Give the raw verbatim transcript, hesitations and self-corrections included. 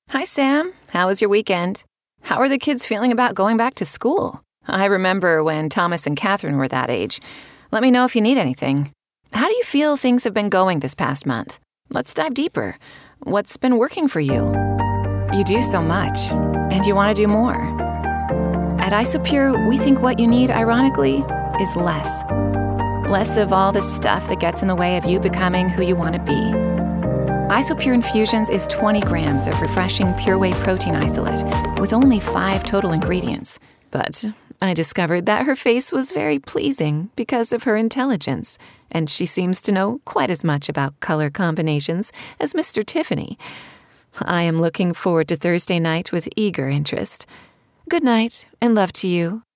Hi, Sam. How was your weekend? How are the kids feeling about going back to school? I remember when Thomas and Catherine were that age. Let me know if you need anything. How do you feel things have been going this past month? Let's dive deeper. What's been working for you? You do so much, and you want to do more. At Isopure, we think what you need, ironically, is less. Less of all the stuff that gets in the way of you becoming who you want to be. Isopure Infusions is twenty grams of refreshing pure whey protein isolate with only five total ingredients. But I discovered that her face was very pleasing because of her intelligence, and she seems to know quite as much about color combinations as Mister Tiffany. I am looking forward to Thursday night with eager interest. Good night, and love to you.